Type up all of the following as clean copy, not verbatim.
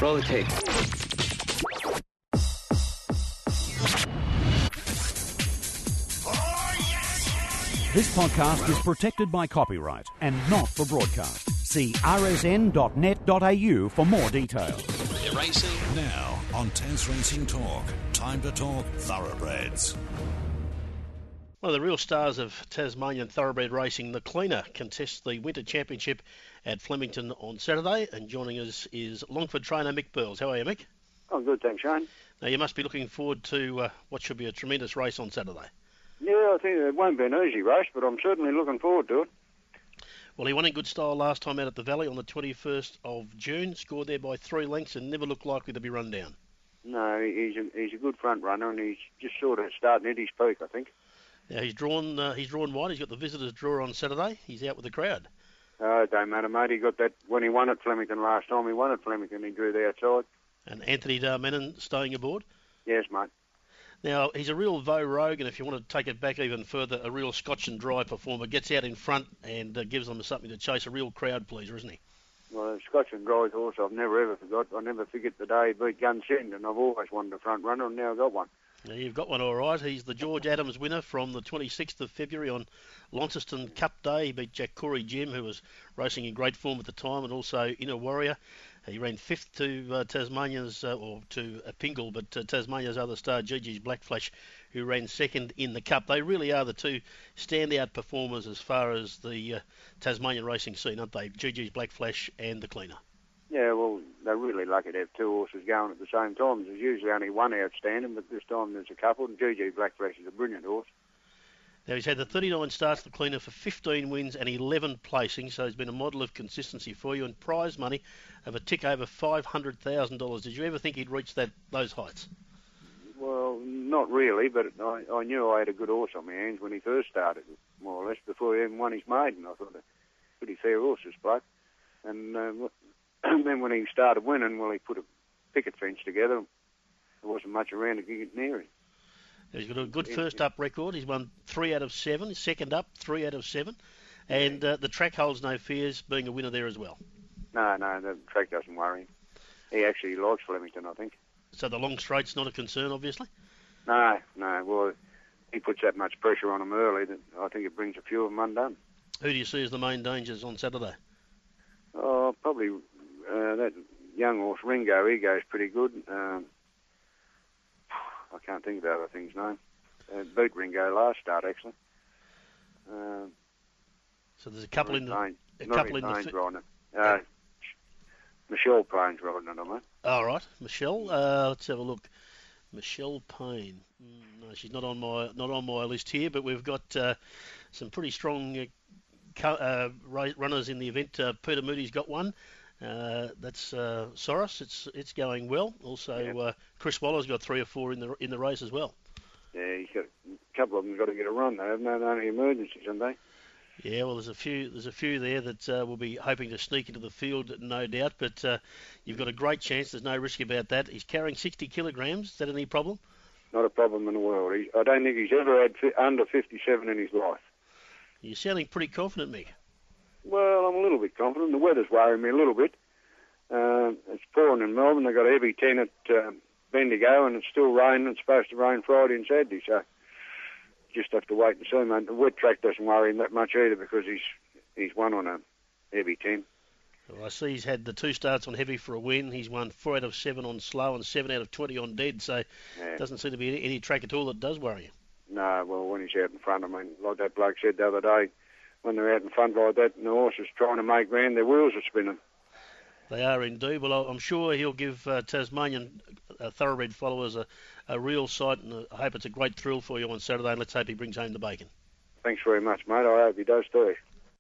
Roll the tape. This podcast is protected by copyright and not for broadcast. See rsn.net.au for more details. They're racing now on Tas Racing Talk. Time to talk thoroughbreds. One of the real stars of Tasmanian thoroughbred racing, the Cleaner, contests the Winter Championship at Flemington on Saturday, and joining us is Longford trainer Mick Burles. How are you, Mick? I'm good, thanks, Shane. Now, you must be looking forward to what should be a tremendous race on Saturday. Yeah, I think it won't be an easy race, but I'm certainly looking forward to it. Well, he won in good style last time out at the Valley on the 21st of June, scored there by 3 lengths and never looked likely to be run down. No, he's a good front runner, and he's just sort of starting at his peak, I think. Now, he's drawn wide. He's got the visitors draw on Saturday. He's out with the crowd. Oh, it don't matter, mate. He got that when he won at Flemington last time. He won at Flemington. He drew the outside. And Anthony Darmanin staying aboard? Yes, mate. Now, he's a real Vo Rogan, if you want to take it back even further, a real Scotch and Dry performer. Gets out in front and gives them something to chase, a real crowd pleaser, isn't he? Well, Scotch and Dry's horse I've never ever forgot. I never forget the day he beat Gunsend, and I've always wanted a front runner, and now I've got one. Now, you've got one all right. He's the George Adams winner from the 26th of February on Launceston Cup Day. He beat Jack Corey Jim, who was racing in great form at the time, and also Inner Warrior. He ran 5th to Tasmania's, or to Pingle, but Tasmania's other star, Gigi's Black Flash, who ran 2nd in the Cup. They really are the two standout performers as far as the Tasmanian racing scene, aren't they? Gigi's Black Flash and the Cleaner. Yeah, well, they're really lucky to have two horses going at the same time. There's usually only one outstanding, but this time there's a couple, and Gigi Black Flash is a brilliant horse. Now, he's had the 39 starts, the Cleaner, for 15 wins and 11 placings, so he's been a model of consistency for you, and prize money of a tick over $500,000. Did you ever think he'd reach those heights? Well, not really, but I knew I had a good horse on my hands when he first started, more or less, before he even won his maiden. I thought a pretty fair horse, this bloke. And then when he started winning, well, he put a picket fence together. There wasn't much around to get near him. He's got a good first-up record. He's won 3 out of 7. Second up, 3 out of 7. And the track holds no fears, being a winner there as well. No, the track doesn't worry him. He actually likes Flemington, I think. So the long straight's not a concern, obviously? No. Well, he puts that much pressure on him early that I think it brings a few of them undone. Who do you see as the main dangers on Saturday? Oh, probably that young horse, Ringo. He goes pretty good. I can't think of other things, no. Beat Ringo last start, actually. So there's a couple in the... Michelle Payne's riding it, I mean. All right, Michelle. Let's have a look. Michelle Payne. No, she's not on my list here, but we've got some pretty strong runners in the event. Peter Moody's got one. That's Soros. It's going well. Also, Chris Waller's got 3 or 4 in the race as well. Yeah, he's got a couple of them got to get a run. They haven't had any emergencies, haven't they? Yeah, well, there's a few there that will be hoping to sneak into the field, no doubt. But you've got a great chance. There's no risk about that. He's carrying 60 kilograms. Is that any problem? Not a problem in the world. I don't think he's ever had under 57 in his life. You're sounding pretty confident, Mick. Well, I'm a little bit confident. The weather's worrying me a little bit. It's pouring in Melbourne. They've got a heavy 10 at Bendigo, and it's still raining. It's supposed to rain Friday and Saturday, so just have to wait and see, mate. The wet track doesn't worry him that much either because he's won on a heavy 10. Well, I see he's had the 2 starts on heavy for a win. He's won 4 out of 7 on slow and 7 out of 20 on dead, so it doesn't seem to be any track at all that does worry you. No, well, when he's out in front, I mean, like that bloke said the other day, when they're out in front like that and the horse is trying to make ground, their wheels are spinning. They are indeed. Well, I'm sure he'll give Tasmanian thoroughbred followers a real sight, and I hope it's a great thrill for you on Saturday, and let's hope he brings home the bacon. Thanks very much, mate. I hope he does too.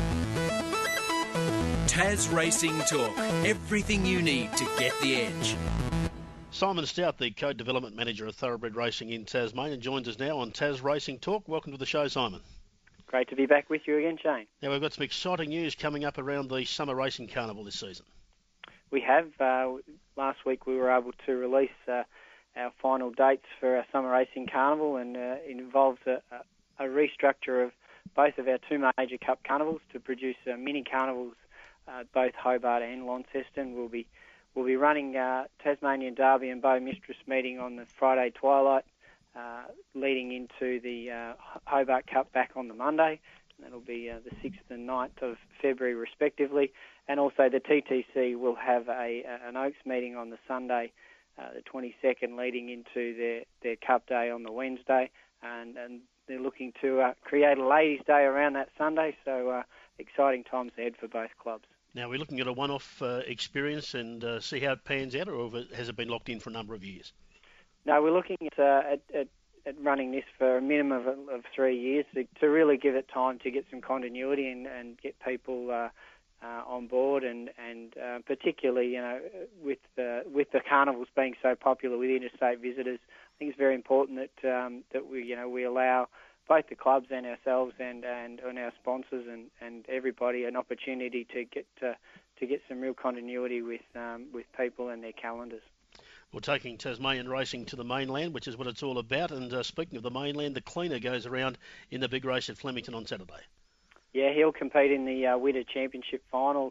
Tas Racing Talk. Everything you need to get the edge. Simon Stout, the Co-Development Manager of Thoroughbred Racing in Tasmania, joins us now on Tas Racing Talk. Welcome to the show, Simon. Great to be back with you again, Shane. Now, we've got some exciting news coming up around the Summer Racing Carnival this season. We have. Last week we were able to release our final dates for our Summer Racing Carnival, and it involves a restructure of both of our 2 major cup carnivals to produce mini carnivals, both Hobart and Launceston. We'll we'll be running Tasmanian Derby and Bow Mistress meeting on the Friday twilight, leading into the Hobart Cup back on the Monday. That'll be the 6th and 9th of February, respectively. And also the TTC will have an Oaks meeting on the Sunday, the 22nd, leading into their Cup Day on the Wednesday. And they're looking to create a ladies' day around that Sunday. So exciting times ahead for both clubs. Now, we're looking at a one-off experience and see how it pans out, or has it been locked in for a number of years? No, we're looking at running this for a minimum of 3 years to really give it time to get some continuity and get people on board, and particularly, with the carnivals being so popular with interstate visitors, I think it's very important that we allow both the clubs and ourselves and our sponsors and everybody an opportunity to get some real continuity with people and their calendars. We're taking Tasmanian racing to the mainland, which is what it's all about. And speaking of the mainland, the cleaner goes around in the big race at Flemington on Saturday. Yeah, he'll compete in the Winter Championship final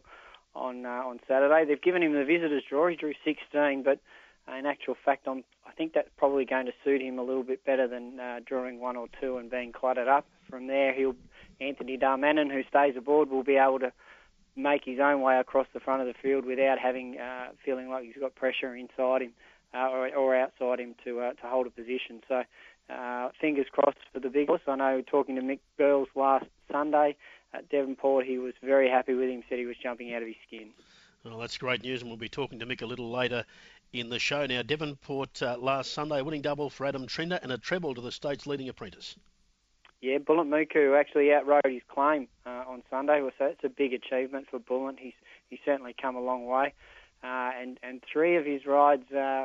on Saturday. They've given him the visitors draw. He drew 16, but in actual fact, I think that's probably going to suit him a little bit better than drawing 1 or 2 and being cluttered up. From there, Anthony Darmanin, who stays aboard, will be able to make his own way across the front of the field without having feeling like he's got pressure inside him or outside him to hold a position. So fingers crossed for the big horse. I know talking to Mick Burles last Sunday at Devonport, he was very happy with him, said he was jumping out of his skin. Well, that's great news, and we'll be talking to Mick a little later in the show. Now, Devonport last Sunday, winning double for Adam Trinder and a treble to the state's leading apprentice. Yeah, Bullet Muku actually outrode his claim on Sunday, so it's a big achievement for Bullet. He's certainly come a long way, and 3 of his rides,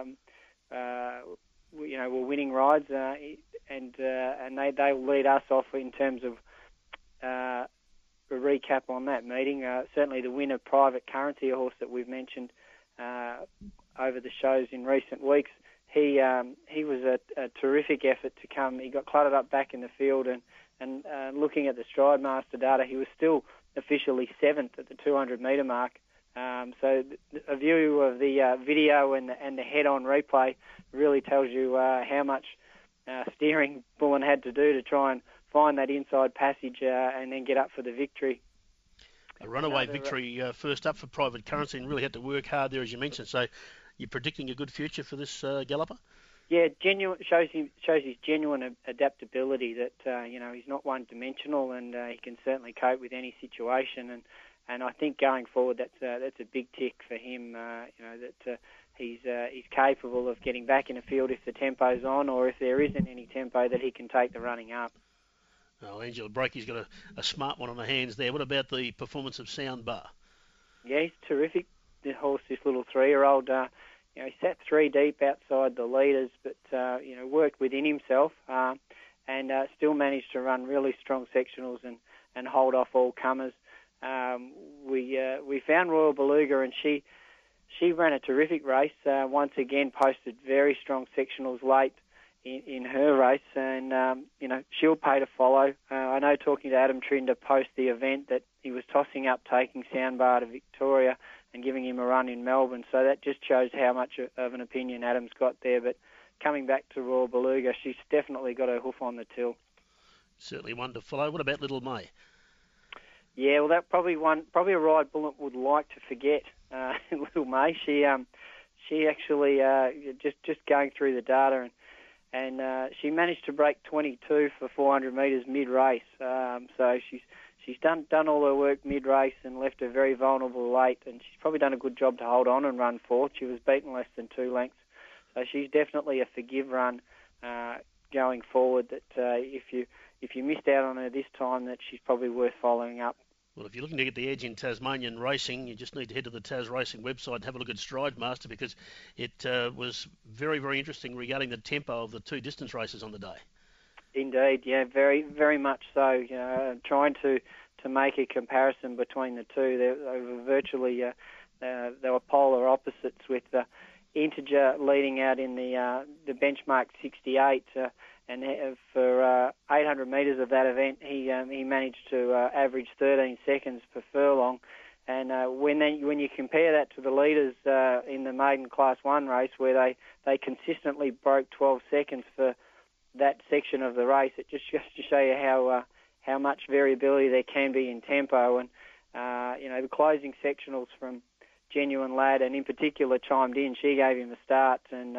were winning rides, and they'll lead us off in terms of a recap on that meeting. Certainly, the winner, Private Currency, a horse that we've mentioned over the shows in recent weeks. He was a terrific effort to come. He got cluttered up back in the field, and looking at the Stride Master data, he was still officially 7th at the 200-metre mark. So a view of the video and the head-on replay really tells you how much steering Bullen had to do to try and find that inside passage and then get up for the victory. A runaway victory first up for Private Currency, and really had to work hard there, as you mentioned. So you're predicting a good future for this galloper? Yeah, shows his genuine adaptability. That he's not one-dimensional, and he can certainly cope with any situation. And I think going forward, that's a big tick for him. That he's capable of getting back in the field if the tempo's on, or if there isn't any tempo, that he can take the running up. Oh, Angela Breakey's got a smart one on the hands there. What about the performance of Sound Bar? Yeah, he's terrific. The horse, this little 3-year-old, he sat 3 deep outside the leaders, but worked within himself, and still managed to run really strong sectionals and hold off all comers. We found Royal Beluga, and she ran a terrific race. Once again, posted very strong sectionals late in her race, and she'll pay to follow. I know, talking to Adam Trinder post the event, that he was tossing up taking Soundbar to Victoria and giving him a run in Melbourne, so that just shows how much of an opinion Adam's got there. But coming back to Royal Beluga, she's definitely got her hoof on the till. Certainly one to follow. What about Little May? Yeah, well, that probably a ride Bullet would like to forget. Little May, she actually just going through the data, and she managed to break 22 for 400 metres mid-race. So she's done all her work mid-race and left her very vulnerable late, and she's probably done a good job to hold on and run 4th. She was beaten less than 2 lengths. So she's definitely a forgive run going forward, that if you missed out on her this time, that she's probably worth following up. Well, if you're looking to get the edge in Tasmanian racing, you just need to head to the Tas Racing website and have a look at Stride Master, because it was very, very interesting regarding the tempo of the 2 distance races on the day. Indeed, yeah, very, very much so. Trying to make a comparison between the two, they were virtually they were polar opposites, with the Integer leading out in the benchmark 68. And for 800 metres of that event, he managed to average 13 seconds per furlong, And when you compare that to the leaders in the maiden Class 1 race, where they consistently broke 12 seconds for that section of the race, it just goes to show you how much variability there can be in tempo. And the closing sectionals from Genuine Lad, and in particular chimed in. She gave him a start, and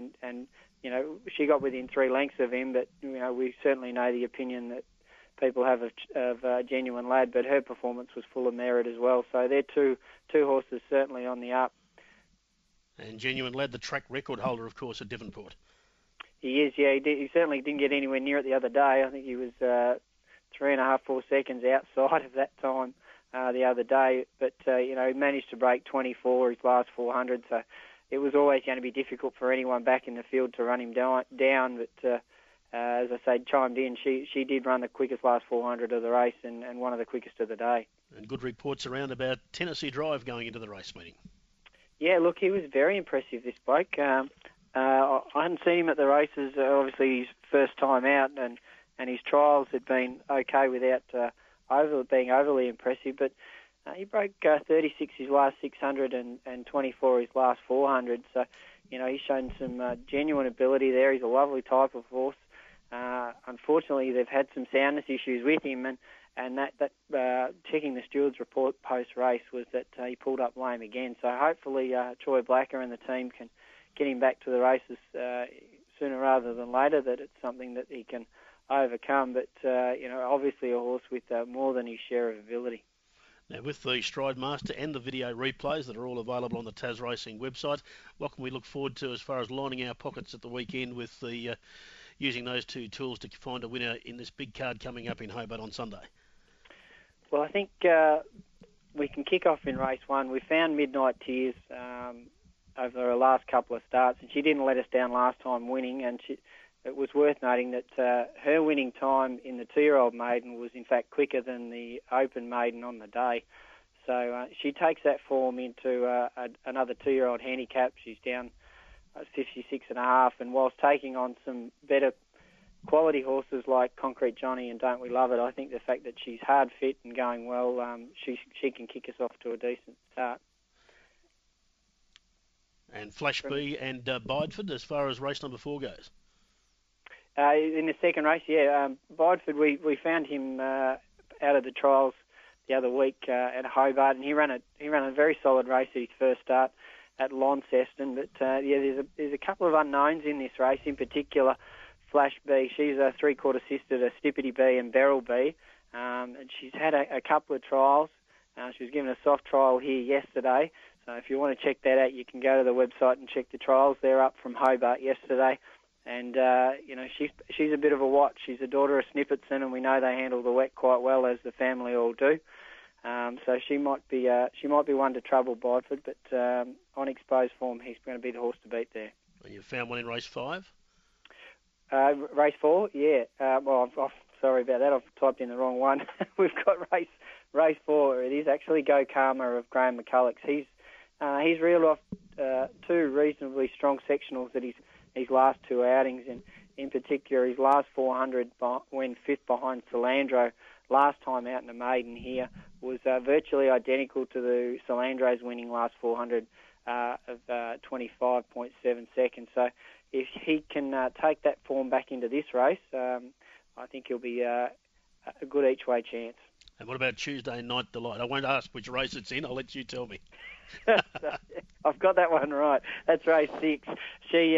she got within 3 lengths of him. But we certainly know the opinion that people have of Genuine Lad, but her performance was full of merit as well. So they're two horses certainly on the up. And Genuine Lad, the track record holder, of course, at Devonport. He is, yeah. He certainly didn't get anywhere near it the other day. I think he was 3.5, 4 seconds outside of that time the other day. But, he managed to break 24 his last 400. So it was always going to be difficult for anyone back in the field to run him down. But as I said, chimed in. She did run the quickest last 400 of the race and one of the quickest of the day. And good reports around about Tennessee Drive going into the race meeting. Yeah, look, he was very impressive, this bloke. I hadn't seen him at the races, obviously his first time out, and his trials had been okay without being overly impressive, but he broke 36 his last 600 and 24 his last 400, so, he's shown some genuine ability there. He's a lovely type of horse. Unfortunately, they've had some soundness issues with him, and that checking the steward's report post-race was that he pulled up lame again. So hopefully Troy Blacker and the team can get him back to the races sooner rather than later, that it's something that he can overcome. But, obviously a horse with more than his share of ability. Now, with the Stride Master and the video replays that are all available on the Tas Racing website, what can we look forward to as far as lining our pockets at the weekend with the using those two tools to find a winner in this big card coming up in Hobart on Sunday? Well, I think we can kick off in race 1. We found Midnight Tears over her last couple of starts, and she didn't let us down last time winning, and it was worth noting that her winning time in the 2-year-old maiden was in fact quicker than the open maiden on the day. So she takes that form into another 2-year-old handicap. She's down 56.5, and whilst taking on some better quality horses like Concrete Johnny and Don't We Love It, I think the fact that she's hard fit and going well, she can kick us off to a decent start. And Flash B and Bideford as far as race number 4 goes? In the second race, yeah. Bideford, we found him out of the trials the other week at Hobart, and he ran a very solid race at his first start at Launceston. But there's a couple of unknowns in this race, in particular Flash B. She's a 3/4 sister to Stippity B and Beryl B, and she's had a couple of trials. She was given a soft trial here yesterday, so if you want to check that out, you can go to the website and check the trials. They're up from Hobart yesterday, and she's a bit of a watch. She's a daughter of Snipperton, and we know they handle the wet quite well, as the family all do. So she might be one to trouble Bideford, but on exposed form, he's going to be the horse to beat there. And you found one in race 5? Race 4, yeah. Well, sorry about that. I've typed in the wrong one. We've got race 4. It is actually Go Karma of Graham McCulloch's. He's reeled off 2 reasonably strong sectionals at his last 2 outings, and in particular his last 400 when 5th behind Solandro last time out in the maiden here was virtually identical to the Solandro's winning last 400 of 25.7 seconds. So if he can take that form back into this race, I think he'll be a good each-way chance. And what about Tuesday Night Delight? I won't ask which race it's in. I'll let you tell me. I've got that one right. That's race 6. She,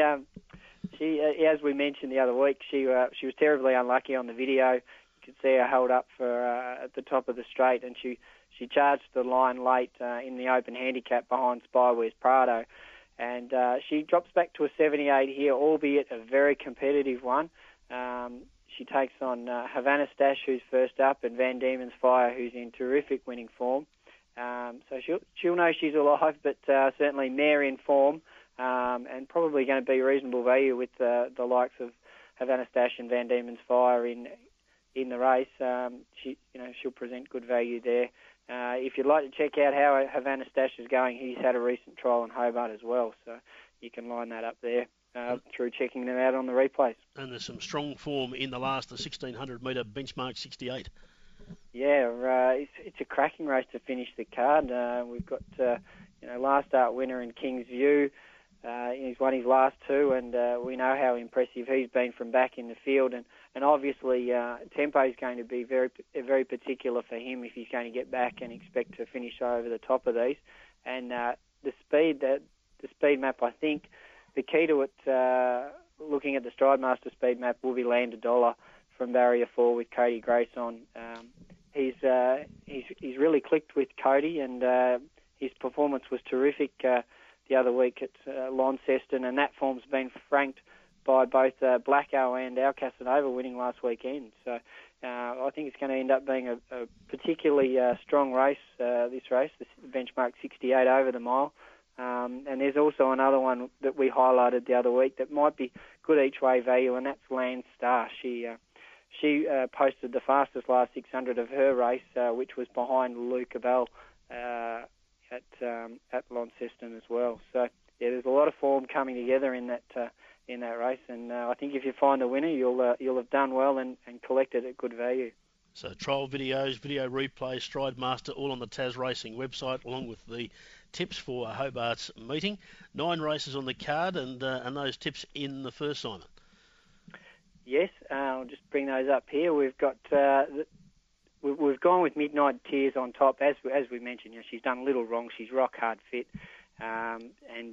as we mentioned the other week, she was terribly unlucky on the video. You could see her held up for at the top of the straight, and she charged the line late in the open handicap behind Spywares Prado. And she drops back to a 78 here, albeit a very competitive one. She takes on Havana Stash, who's first up, and Van Diemen's Fire, who's in terrific winning form. So she'll know she's alive, but certainly mare in form, and probably going to be reasonable value with the likes of Havana Stash and Van Diemen's Fire in the race. She'll present good value there. If you'd like to check out how Havana Stash is going, he's had a recent trial in Hobart as well, so you can line that up there through checking them out on the replays. And there's some strong form in the 1,600 metre benchmark 68. Yeah, it's a cracking race to finish the card. We've got last start winner in King's View. He's won his last two, and we know how impressive he's been from back in the field. And obviously, tempo is going to be very particular for him if he's going to get back and expect to finish over the top of these. And the speed map, I think, the key to it, looking at the Stride Master speed map, will be Land a Dollar from Barrier 4 with Cody Grace on. He's really clicked with Cody, and his performance was terrific the other week at Launceston, and that form's been franked by both Blacko and Al Casanova winning last weekend. So I think it's going to end up being a particularly strong race, this race, the benchmark 68 over the mile. And there's also another one that we highlighted the other week that might be good each way value, and that's Land Star. She posted the fastest last 600 of her race, which was behind Luca Bell at Launceston as well. So yeah, there's a lot of form coming together in that race, and I think if you find a winner, you'll have done well and collected at good value. So trial videos, video replays, Stride Master, all on the Tas Racing website, along with the tips for Hobart's meeting. 9 races on the card, and those tips in the first, Simon. Yes, I'll just bring those up here. We've got we've gone with Midnight Tears on top, as we mentioned. She's done little wrong. She's rock hard fit, and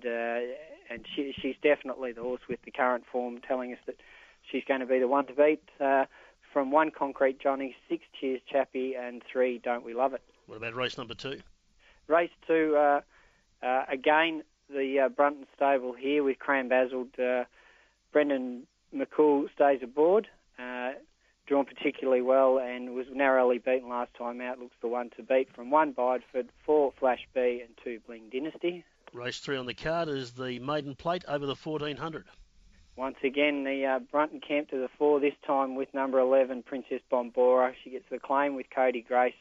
she's definitely the horse with the current form, telling us that she's going to be the one to beat. From 1, Concrete Johnny, 6, Cheers Chappie, and 3, Don't We Love It. What about race number 2? Race 2, again, the Brunton stable here with Cran Basiled. Brendan McCool stays aboard, drawn particularly well and was narrowly beaten last time out. Looks the one to beat from 1, Bideford, 4, Flash B, and 2, Bling Dynasty. Race 3 on the card is the Maiden Plate over the 1400. Once again, the Brunton camp to the fore, this time with number 11, Princess Bombora. She gets the claim with Cody Grace.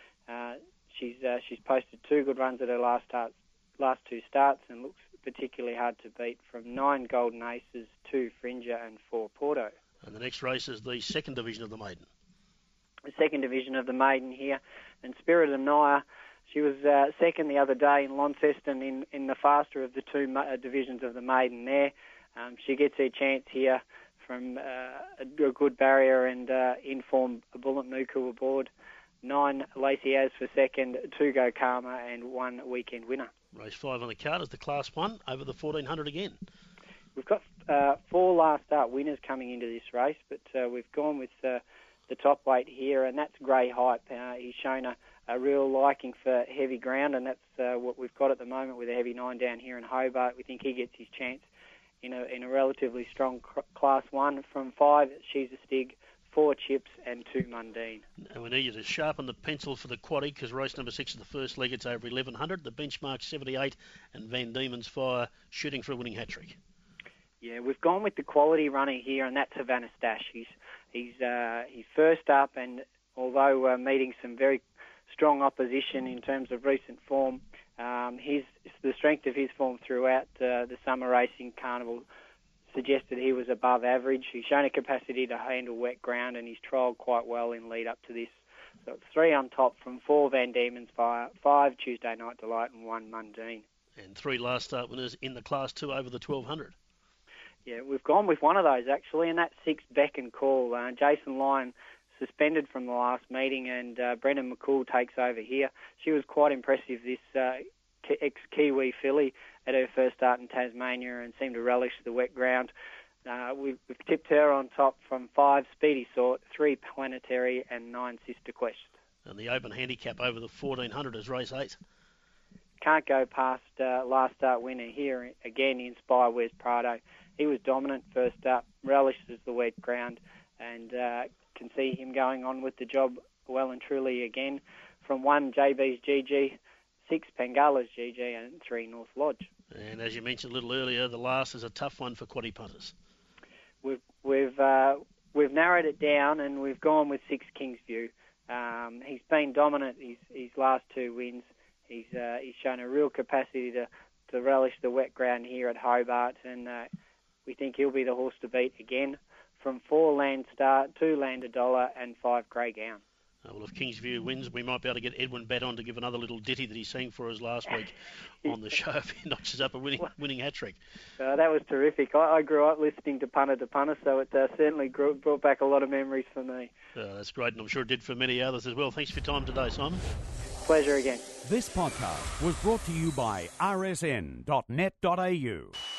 She's posted 2 good runs at her last 2 starts and looks particularly hard to beat from 9, Golden Aces, 2, Fringer, and 4, Porto. And the next race is the second division of the Maiden. The second division of the Maiden here, and Spirit of Naya. She was second the other day in Launceston in the faster of the 2 divisions of the Maiden there. She gets her chance here from a good barrier and in-form Bullet Nuku aboard. 9, Lacey Az for second, 2, Go Karma, and 1, Weekend Winner. Race 5 on the card is the Class 1 over the 1400 again. We've got 4 last start winners coming into this race, but we've gone with the top weight here, and that's Grey Hype. He's shown a real liking for heavy ground, and that's what we've got at the moment with a heavy 9 down here in Hobart. We think he gets his chance in a relatively strong Class 1 from 5, She's a Stig, 4, Chips, and 2, Mundine. And we need you to sharpen the pencil for the quaddie, because race number 6 of the first leg, it's over 1100. The benchmark 78, and Van Diemen's Fire shooting for a winning hat-trick. Yeah, we've gone with the quality runner here, and that's Havana Stash. He's first up, and although meeting some very strong opposition in terms of recent form, the strength of his form throughout the summer racing carnival suggested he was above average. He's shown a capacity to handle wet ground, and he's trialled quite well in lead up to this. So it's 3 on top from 4, Van Diemen's Fire, 5, Tuesday Night Delight, and 1, Mundine. And 3 last start winners in the Class 2 over the 1200. Yeah, we've gone with one of those actually, and that's 6, Beck and Call. Jason Lyon suspended from the last meeting, and Brendan McCool takes over here. She was quite impressive, this ex-Kiwi filly, at her first start in Tasmania, and seemed to relish the wet ground. We've tipped her on top from 5, Speedy Sort, 3, Planetary, and 9, Sister Quest. And the open handicap over the 1400 is race 8. Can't go past last start winner here again, Inspire Wes Prado. He was dominant first up, relishes the wet ground, and can see him going on with the job well and truly again. From 1, JB's GG, 6, Pangala's GG, and 3, North Lodge. And as you mentioned a little earlier, the last is a tough one for quaddie punters. We've narrowed it down, and we've gone with 6, Kingsview. He's been dominant his last 2 wins. He's shown a real capacity to relish the wet ground here at Hobart, and we think he'll be the horse to beat again. From 4, Land Star, 2, Land a Dollar, and 5, Grey Gown. Well, if Kingsview wins, we might be able to get Edwin Batt on to give another little ditty that he sang for us last week on the show if he notches up a winning hat-trick. That was terrific. I grew up listening to Punter, so it certainly brought back a lot of memories for me. That's great, and I'm sure it did for many others as well. Thanks for your time today, Simon. Pleasure again. This podcast was brought to you by rsn.net.au.